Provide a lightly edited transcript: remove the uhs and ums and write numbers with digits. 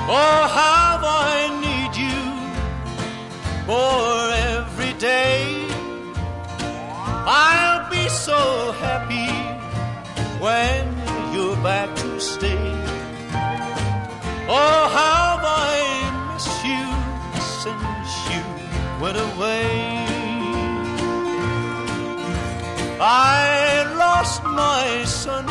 Oh, how I need you more every day. I'll be so happy when you're back to stay. Oh, how I miss you since you went away. I lost my son